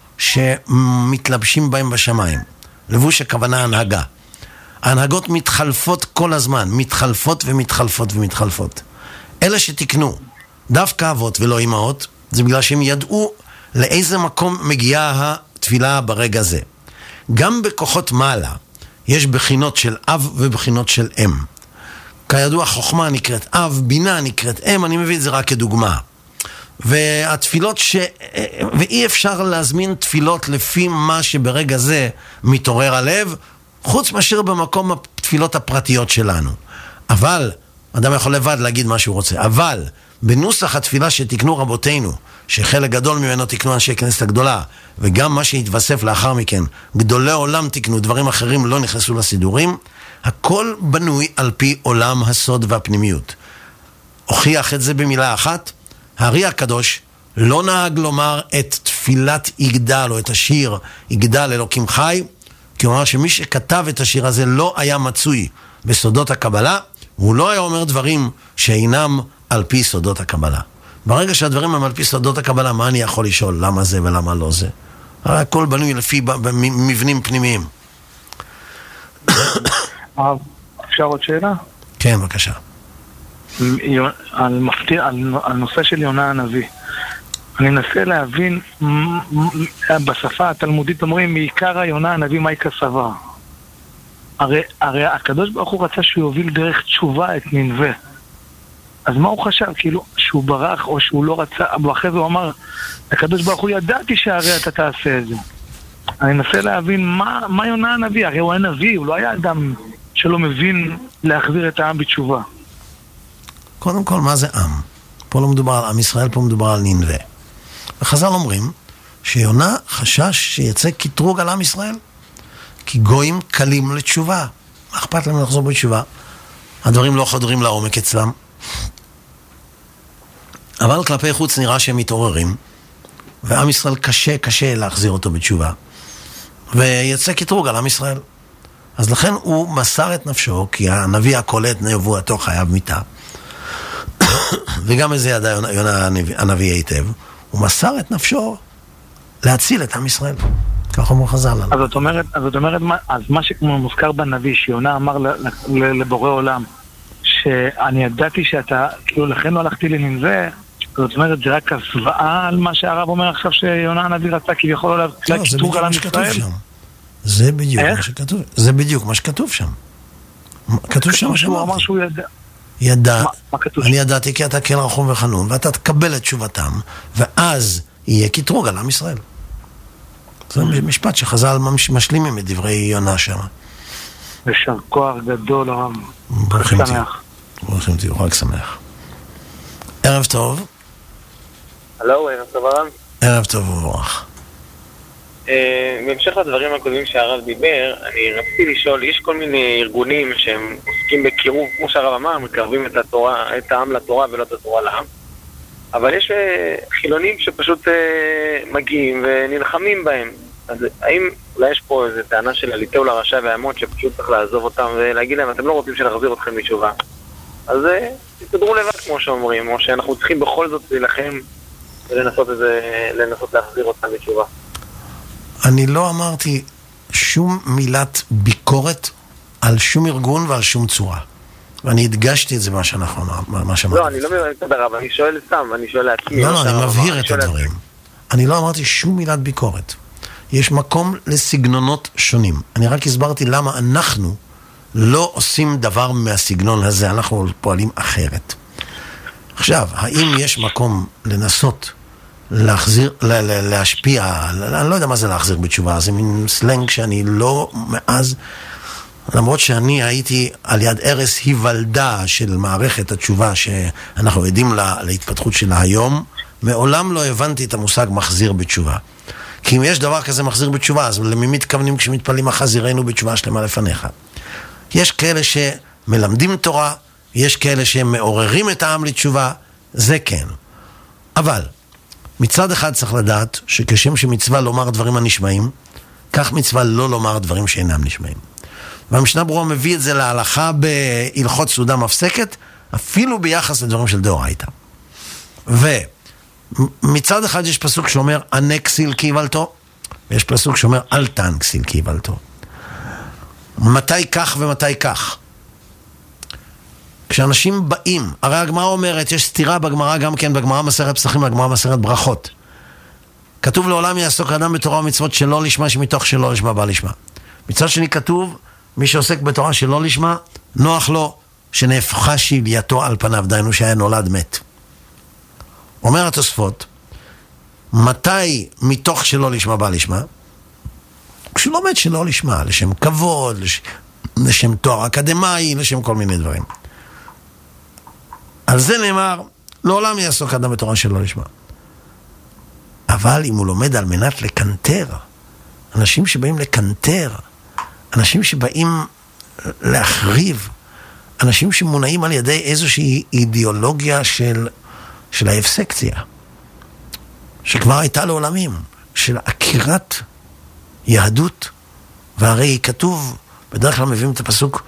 שמתלבשים בהם בשמיים. לבוש הכוונה הנהגה. ההנהגות מתחלפות כל הזמן, מתחלפות ומתחלפות ומתחלפות. אלה שתקנו דווקא אבות ולא אמהות, זה בגלל שהם ידעו לאיזה מקום מגיעה התפילה ברגע זה. גם בכוחות מעלה יש בחינות של אב ובחינות של אם. כידוע חוכמה נקראת אב, בינה נקראת אם, אני מביא את זה רק כדוגמה. והתפילות ואי אפשר להזמין תפילות לפי מה שברגע זה מתעורר הלב, חוץ מאשר במקום התפילות הפרטיות שלנו. אבל אדם יכול לבד להגיד מה שהוא רוצה. אבל בנוסח התפילה שתקנו רבותינו, שחלק גדול ממנו תקנו אנשי כנסת הגדולה, וגם מה שהתווסף לאחר מכן, גדולי עולם תקנו, דברים אחרים לא נכנסו לסידורים, הכל בנוי על פי עולם הסוד והפנימיות. הוכיח את זה במילה אחת, הארי הקדוש לא נהג לומר את תפילת יגדל או את השיר יגדל אלוקים חי, כי הוא אמר שמי שכתב את השיר הזה לא היה מצוי בסודות הקבלה, הוא לא היה אומר דברים שאינם על פי סודות הקבלה. ברגע שהדברים הם על פי סודות הקבלה, מה אני יכול לשאול? למה זה ולמה לא זה? הרי הכל בנוי לפי מבנים פנימיים. אפשר עוד שאלה? כן, בבקשה. על נושא של יונה הנביא. אני אנסה להבין, בשפה התלמודית אומרים, מעיקר היונה הנביא מייקה סבר. הרי הקדוש ברוך הוא רצה שהוא יוביל דרך תשובה את נינווה. אז מה הוא חשב? כאילו, שהוא ברח או שהוא לא רצה, ואחרי זה הוא אמר, הקדוש ברוך הוא ידעתי שהרי אתה תעשה את זה. אני אנסה להבין מה יונה הנביא, הרי הוא היה נביא, הוא לא היה אדם שלא מבין להחזיר את העם בתשובה. קודם כל, מה זה עם? פה לא מדובר על עם ישראל, פה מדובר על נינווה. וחז"ל אומרים שיונה חשש שיצא קטרוג על עם ישראל, כי גויים קלים לתשובה. מה אכפת להם לחזור בתשובה? הדברים לא חודרים לעומק אצלם. אבל כלפי חוץ נראה שהם מתעוררים, ועם ישראל קשה להחזיר אותו בתשובה, ויצא קטרוג על עם ישראל. אז לכן הוא מסר את נפשו, כי הנביא הקולט נבואתו חייב מיתה, וגם איזה ידע יונה הנביא היטב, הוא מסר את נפשו להציל את עם ישראל. כך אומר חז"ל. אז זאת אומרת, אז מה שמוזכר בנביא, שיונה אמר לבורא עולם, שאני ידעתי שאתה, כאילו לכן לא הלכתי לנינווה, זאת אומרת, זה רק הסוואה על מה שהרב אומר עכשיו שיונה הנביא רצה, כי יכול עליו קטרוג על עם ישראל. זה בדיוק מה שכתוב. זה בדיוק מה שכתוב שם. כתוב שם מה שהוא אמר שהוא ידע. ידע, אני ידעתי כי אתה כן רחום וחנון, ואתה תקבל את תשובתם, ואז יהיה קטרוג על עם ישראל. זה משפט שחז"ל משלימים את דברי יונה שם. יישר כוח גדול הרב. ברוכים תהיו, חג שמח. ערב טוב. הלו, ערב טוב הרב. ערב טוב וברך. בהמשך לדברים הקודמים שהרב דיבר, אני רציתי לשאול, יש כל מיני ארגונים שהם עוסקים בקירוב, כמו שהרב אמר, מקרבים את התורה, את העם לתורה ולא את התורה לעם, אבל יש חילונים שפשוט מגיעים ונלחמים בהם. אז האם אולי יש פה איזו טענה של הליטאו לרשע והעמוד שפשוט צריך לעזוב אותם ולהגיד להם, אתם לא רוצים שנחזיר אתכם בתשובה, אז תסתדרו לבד כמו שאומרים, או שאנחנו צריכים בכל זאת להילחם ולנסות להחזיר אותם בתשובה? אני לא אמרתי שום מילת ביקורת על שום ארגון ועל שום צורה. ואני הדגשתי את זה מה שאנחנו אמרנו. לא, אני לא מבין את הרב, אני שואל סתם, אני שואל לעצמי. לא, אני מבהיר את הדברים. אני לא אמרתי שום מילת ביקורת. יש מקום לסגנונות שונים. אני רק הסברתי למה אנחנו לא עושים דבר מהסגנון הזה, אנחנו פועלים אחרת. עכשיו, האם יש מקום לנסות להחזיר, להשפיע, אני לא יודע מה זה להחזיר בתשובה, זה מין סלנג שאני לא מאז, למרות שאני הייתי על יד ערש היוולדה של מערכת התשובה שאנחנו עדים להתפתחות שלה היום, מעולם לא הבנתי את המושג מחזיר בתשובה. כי אם יש דבר כזה מחזיר בתשובה, אז למי מתכוונים כשמתפללים החזירנו בתשובה שלמה לפניך? יש כאלה שמלמדים תורה, יש כאלה שמעוררים את העם לתשובה, זה כן. אבל מצד אחד צריך לדעת שכשם שמצווה לומר דברים הנשמעים, כך מצווה לא לומר דברים שאינם נשמעים. והמשנה ברורה מביא את זה להלכה בהלכות סעודה מפסקת, אפילו ביחס לדברים של דאורייתא. ומצד אחד יש פסוק שאומר ענה כסיל קיבלתו, ויש פסוק שאומר אל תען כסיל קיבלתו. מתי כך ומתי כך? כשאנשים באים, הרי הגמרא אומרת, יש סתירה בגמרא גם כן, בגמרא מסכת פסחים, בגמרא מסכת ברכות. כתוב לעולם יעסוק אדם בתורה ומצוות שלא לשמה, שמתוך שלא לשמה בא לשמה. מצד שני כתוב, מי שעוסק בתורה שלא לשמה, נוח לו שנהפכה שלייתו על פניו, דיינו שהיה נולד מת. אומר התוספות, מתי מתוך שלא לשמה בא לשמה? כשהוא לומד שלא לשמה, לשם כבוד, לשם תואר אקדמי, לשם כל מיני דברים. על זה נאמר, לעולם יעסוק אדם בתורה שלא לשמה. אבל אם הוא לומד על מנת לקנטר, אנשים שבאים לקנטר, אנשים שבאים להחריב, אנשים שמונעים על ידי איזושהי אידיאולוגיה של האפסקציה, שכבר הייתה לעולמים, של עקירת יהדות, והרי כתוב, בדרך כלל מביאים את הפסוק,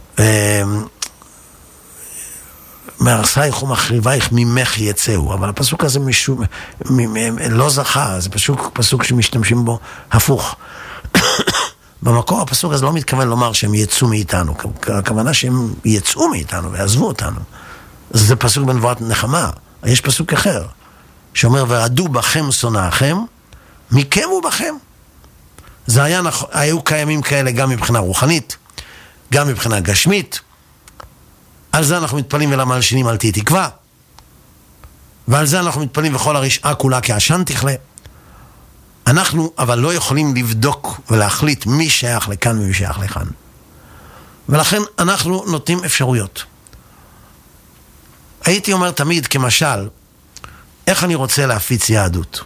מהרסייך ומחריבייך ממך יצאו, אבל הפסוק הזה לא זכה, זה פסוק שמשתמשים בו הפוך. במקור הפסוק הזה לא מתכוון לומר שהם יצאו מאיתנו, הכוונה שהם יצאו מאיתנו ויעזבו אותנו. זה פסוק בנבואת נחמה. יש פסוק אחר שאומר ועדו בכם שונאיכם מכם ובכם. זה היו קיימים כאלה גם מבחינה רוחנית, גם מבחינה גשמית. על זה אנחנו מתפלים ולמלשינים אל תהי תקווה, ועל זה אנחנו מתפלים וכל הרשעה כולה כעשן תכלה. אנחנו אבל לא יכולים לבדוק ולהחליט מי שייך לכאן ומי שייך לכאן, ולכן אנחנו נותנים אפשרויות. הייתי אומר תמיד כמשל, איך אני רוצה להפיץ יהדות?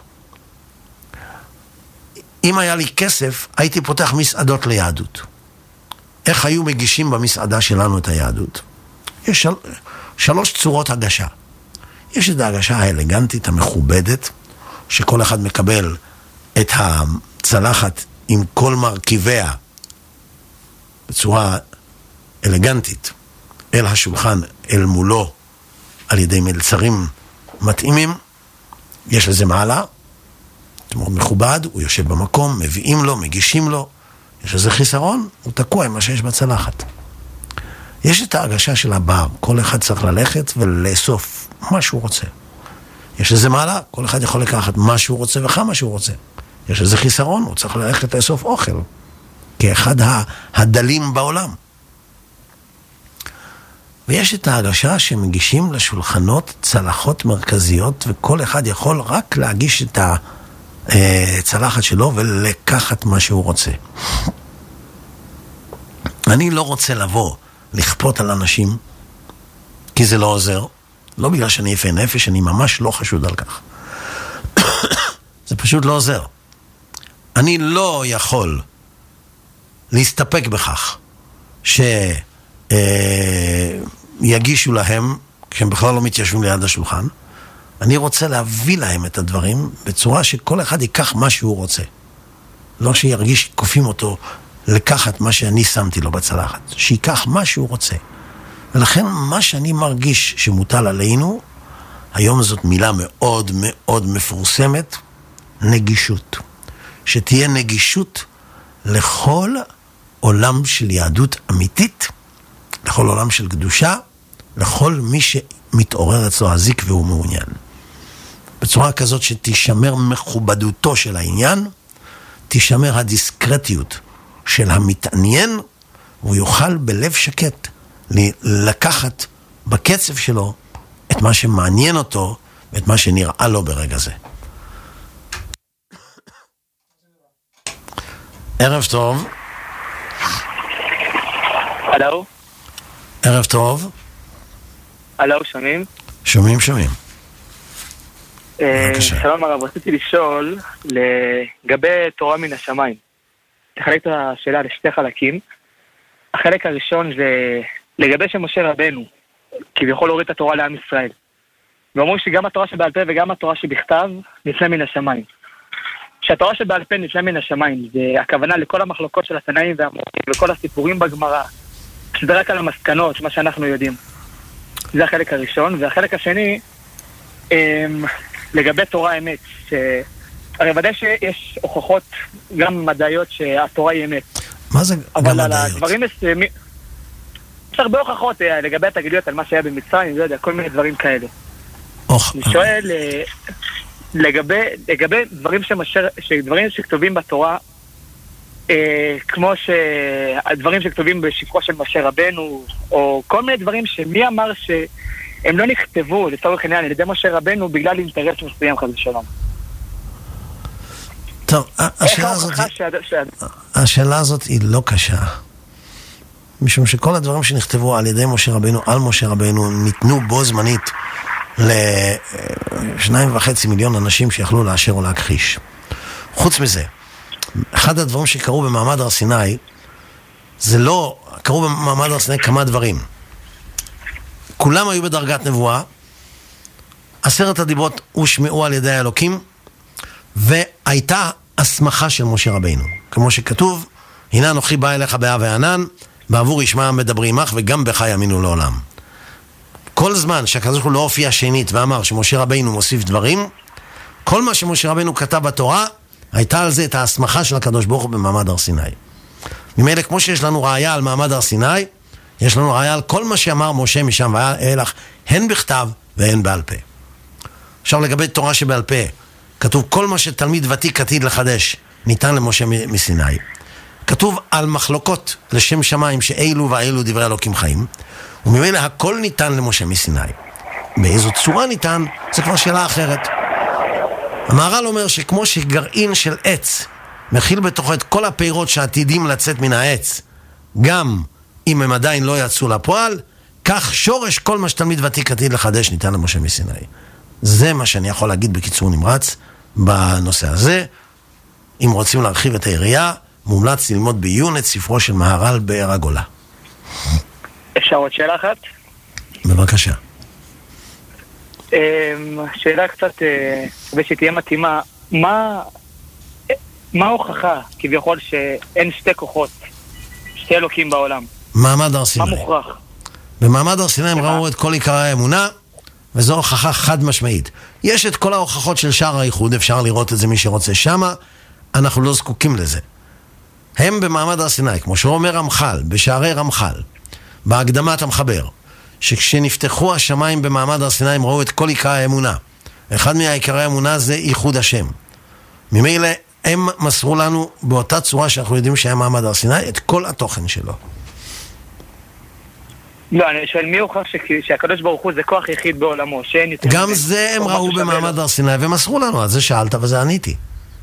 אם היה לי כסף, הייתי פותח מסעדות ליהדות. איך היו מגישים במסעדה שלנו את היהדות? יש 3 צורות הגשה. יש את ההגשה האלגנטית, המכובדת, שכל אחד מקבל את הצלחת עם כל מרכיביה בצורה אלגנטית אל השולחן, אל מולו, על ידי מלצרים מתאימים. יש לזה מעלה, זה מאוד מכובד, הוא יושב במקום, מביאים לו, מגישים לו. יש לזה חיסרון, הוא תקוע עם מה שיש בצלחת. יש את ההגשה של הבר, כל אחד צריך ללכת ולאסוף מה שהוא רוצה. יש לזה מעלה, כל אחד יכול לקחת מה שהוא רוצה וכמה שהוא רוצה. יש לזה חיסרון, הוא צריך ללכת לאסוף אוכל, כאחד הדלים בעולם. ויש את ההגשה שמגישים לשולחנות צלחות מרכזיות, וכל אחד יכול רק להגיש את הצלחת שלו ולקחת מה שהוא רוצה. אני לא רוצה לבוא לכפות על אנשים, כי זה לא עוזר. לא בגלל שאני יפה נפש, אני ממש לא חשוד על כך. זה פשוט לא עוזר. אני לא יכול להסתפק בכך שיגישו להם, כשהם בכלל לא מתיישבים ליד השולחן. אני רוצה להביא להם את הדברים בצורה שכל אחד ייקח מה שהוא רוצה. לא שירגיש כופים אותו לקחת מה שאני שמתי לו בצלחת. שיקח מה שהוא רוצה. ולכן מה שאני מרגיש שמוטל עלינו, היום זאת מילה מאוד מאוד מפורסמת, נגישות. שתהיה נגישות לכל עולם של יהדות אמיתית, לכל עולם של קדושה, לכל מי שמתעורר אצלו הזיק והוא מעוניין. בצורה כזאת שתישמר מכובדותו של העניין, תישמר הדיסקרטיות של המתעניין, והוא יוכל בלב שקט לקחת בקצב שלו את מה שמעניין אותו ואת מה שנראה לו ברגע זה. ערב טוב. הלו? ערב טוב. הלו, שומעים? שומעים. שלום הרב, רציתי לשאול לגבי תורה מן השמיים. תחלק את השאלה לשתי חלקים. החלק הראשון זה לגבי שמשה רבנו, כביכול הוריד את התורה לעם ישראל. ואומרים שגם התורה שבעל פה וגם התורה שבכתב נפלה מן השמיים. שהתורה שבעל פה נפלה מן השמיים, זה הכוונה לכל המחלוקות של התנאים והמורים וכל הסיפורים בגמרא, שזה רק על המסקנות, מה שאנחנו יודעים. זה החלק הראשון. והחלק השני, לגבי תורה אמת, הרי ודאי שיש הוכחות גם מדעיות שהתורה היא אמת. מה זה גם מדעיות? אבל על הדברים מסוימים, יש הרבה הוכחות לגבי התגליות על מה שהיה במצרים, לא יודע, כל מיני דברים כאלה. אני שואל לגבי דברים שכתובים בתורה, כמו שהדברים שכתובים בשקרו של משה רבנו, או כל מיני דברים שמי אמר שהם לא נכתבו לצורך העניין על ידי משה רבנו בגלל אינטרס מסוים חס ושלום. טוב, השאלה הזאת היא לא קשה. משום שכל הדברים שנכתבו על ידי משה רבינו, על משה רבינו, ניתנו בו זמנית ל2.5 מיליון אנשים שיכלו לאשר או להכחיש. חוץ מזה, אחד הדברים שקרו במעמד הר סיני, זה לא, קרו במעמד הר סיני כמה דברים. כולם היו בדרגת נבואה, 10 הדיברות הושמעו על ידי האלוקים, והייתה הסמכה של משה רבינו. כמו שכתוב, הנה אנוכי בא אליך באב וענן, בעבור ישמע מדברים עמך וגם בך יאמינו לעולם. כל זמן שהקדוש ברוך הוא לא הופיע שנית ואמר שמשה רבינו מוסיף דברים, כל מה שמשה רבינו כתב בתורה, הייתה על זה את ההסמכה של הקדוש ברוך הוא במעמד הר סיני. ממילא כמו שיש לנו ראיה על מעמד הר סיני, יש לנו ראיה על כל מה שאמר משה משם ואילך, הן בכתב והן בעל פה. עכשיו לגבי תורה שבעל פה, כתוב כל מה שתלמיד ותיק עתיד לחדש ניתן למשה מסיני. כתוב על מחלוקות לשם שמיים שאילו ואילו דברי אלוקים חיים, וממילא הכל ניתן למשה מסיני. באיזו צורה ניתן, זה כבר שאלה אחרת. המהר"ל אומר שכמו שגרעין של עץ מכיל בתוכו את כל הפירות שעתידים לצאת מן העץ, גם אם הם עדיין לא יצאו לפועל, כך שורש כל מה שתלמיד ותיק עתיד לחדש ניתן למשה מסיני. זה מה שאני יכול להגיד בקיצור נמרץ בנושא הזה. אם רוצים להרחיב את היריעה, מומלץ ללמוד בעיון את ספרו של מהר"ל באר הגולה. אפשר עוד שאלה אחת? בבקשה. שאלה קצת, ושתהיה מתאימה, מה ההוכחה כביכול שאין שתי כוחות, שתי אלוקים בעולם? מעמד הר סיני. מה מוכרח? במעמד הר סיני הם ראו את כל עיקרי האמונה, וזו הוכחה חד משמעית. יש את כל ההוכחות של שער האיחוד, אפשר לראות את זה מי שרוצה שמה, אנחנו לא זקוקים לזה. הם במעמד הר סיני, כמו שאומר רמח"ל, בשערי רמח"ל, בהקדמת המחבר, שכשנפתחו השמיים במעמד הר סיני הם ראו את כל עיקרי האמונה. אחד מהעיקרי האמונה זה ייחוד השם. ממילא הם מסרו לנו באותה צורה שאנחנו יודעים שהיה מעמד הר סיני את כל התוכן שלו. לא, אני שואל מי הוכח שהקדוש ברוך הוא זה כוח יחיד בעולמו, גם זה הם ראו במעמד הר סיני ומסרו לנו, על זה שאלת וזה עניתי.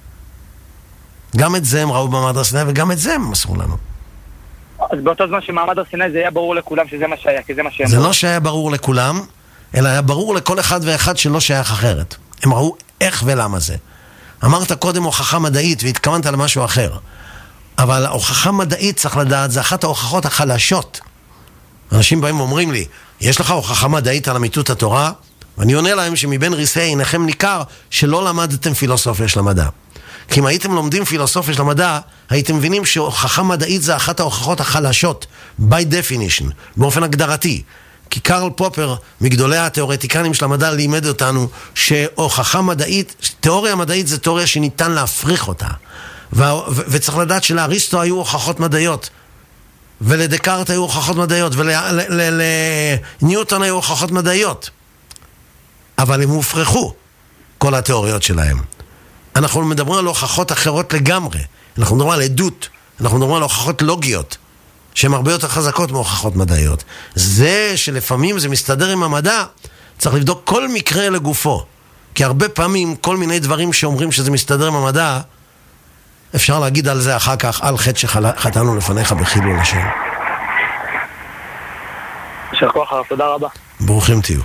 גם את זה הם ראו במעמד הר סיני וגם את זה הם מסרו לנו. אז באותו זמן שמעמד הר סיני זה היה ברור לכולם שזה מה שהיה, כי זה מה שהם זה לא שהיה ברור לכולם, אלא היה ברור לכל אחד ואחד שלא שייך אחרת. הם ראו איך ולמה זה. אמרת קודם הוכחה מדעית והתכוונת למשהו אחר. אבל ההוכחה מדעית, צריך לדעת, זה אחת ההוכחות החלשות. אנשים באים ואומרים לי, יש לך הוכחה מדעית על אמיתות התורה? ואני עונה להם שמבין ריסי עיניכם ניכר שלא למדתם פילוסופיה של המדע. כי אם הייתם לומדים פילוסופיה של המדע, הייתם מבינים שהוכחה מדעית זה אחת ההוכחות החלשות, by definition, באופן הגדרתי. כי קרל פופר, מגדולי התיאורטיקנים של המדע, לימד אותנו שהוכחה מדעית, תיאוריה מדעית זה תיאוריה שניתן להפריך אותה. וצריך לדעת שלאריסטו היו הוכחות מדעיות, ולדקארט היו הוכחות מדעיות, ולניוטון היו הוכחות מדעיות. אבל הם הופרכו, כל התיאוריות שלהם. אנחנו מדברים על הוכחות אחרות לגמרי. אנחנו מדברים על עדות, אנחנו מדברים על הוכחות לוגיות, שהן הרבה יותר חזקות מהוכחות מדעיות. זה שלפעמים זה מסתדר עם המדע, צריך לבדוק כל מקרה לגופו. כי הרבה פעמים כל מיני דברים שאומרים שזה מסתדר עם המדע, אפשר להגיד על זה אחר כך, על חטא שחטאנו לפניך בחילול השם. יישר כוח הרב, תודה רבה. ברוכים תהיו.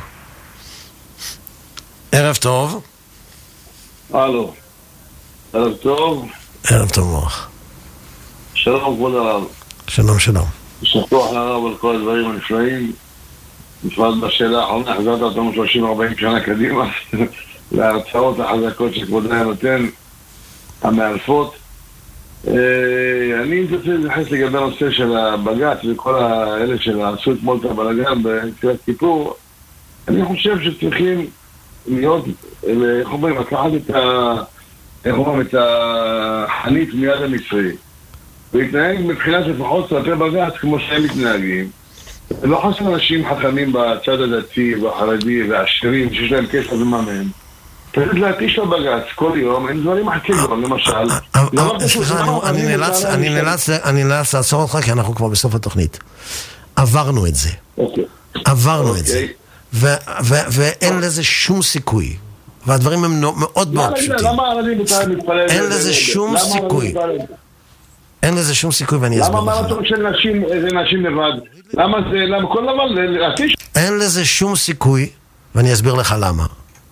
ערב טוב. הלו. ערב טוב. ערב טוב מוח. שלום כבוד הרב. שלום שלום. יישר כוח הרב על כל הדברים הנפלאים. בפרט בשאלה האחרונה, החזרת אותנו 30-40 שנה קדימה להרצאות החזקות שכבודיה נותן, המאלפות. אני רוצה להתייחס לגבי הנושא של הבג"ץ וכל האלה שעשו אתמול את הבלגן בתפילת כיפור. אני חושב שצריכים להיות, איך אומרים, לקחת את החנית מיד המצרי ולהתנהג מבחינת לפחות כלפי בג"ץ כמו שהם מתנהגים. לא חסר אנשים חכמים בצד הדתי והחרדי והעשירים שיש להם כסף ומאמן. צריך להתיש לבג"ץ כל יום, אין דברים אחרים, למשל. סליחה, אני נאלץ לעצור אותך כי אנחנו כבר בסוף התוכנית. עברנו את זה. עברנו את זה. ואין לזה שום סיכוי. והדברים הם מאוד מאוד פשוטים. אין לזה שום סיכוי. אין לזה שום סיכוי ואני אסביר לך. למה מרתון של נשים, איזה נשים לבד? למה כל דבר, אין לזה שום סיכוי ואני אסביר לך למה.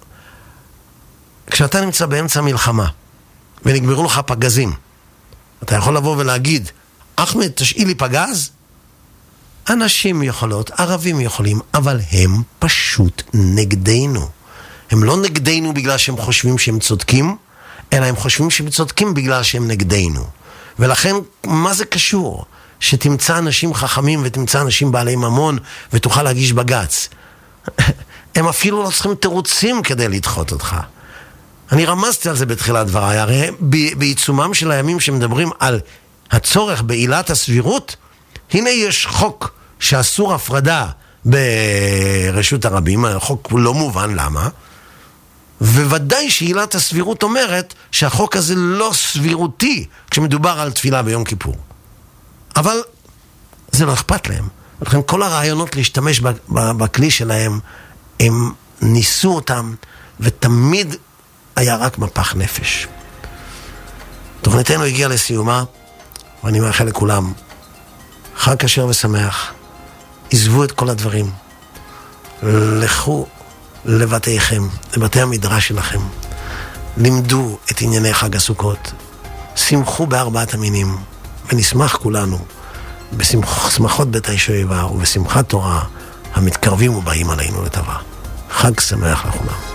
כשאתה נמצא באמצע מלחמה ונגמרו לך פגזים, אתה יכול לבוא ולהגיד, אחמד, תשאי לי פגז? אנשים יכולות, ערבים יכולים, אבל הם פשוט נגדנו. הם לא נגדנו בגלל שהם חושבים שהם צודקים, אלא הם חושבים שהם צודקים בגלל שהם נגדנו. ולכן, מה זה קשור? שתמצא אנשים חכמים ותמצא אנשים בעלי ממון ותוכל להגיש בגץ. הם אפילו לא צריכים תירוצים כדי לדחות אותך. אני רמזתי על זה בתחילת דבריי, הרי בעיצומם של הימים שמדברים על הצורך בעילת הסבירות, הנה יש חוק שאסור הפרדה ברשות הרבים, החוק לא מובן למה, וודאי שעילת הסבירות אומרת שהחוק הזה לא סבירותי כשמדובר על תפילה ביום כיפור. אבל זה לא אכפת להם. לכן כל הרעיונות להשתמש בכלי שלהם, הם ניסו אותם, ותמיד היה רק מפח נפש. תוכניתנו הגיעה לסיומה, ואני מאחל לכולם חג כשר ושמח. עזבו את כל הדברים, לכו לבתיכם, לבתי המדרש שלכם, לימדו את ענייני חג הסוכות, שמחו בארבעת המינים, ונשמח כולנו בשמחות בית הישועה ובשמחת תורה המתקרבים ובאים עלינו לטובה. חג שמח לכולם.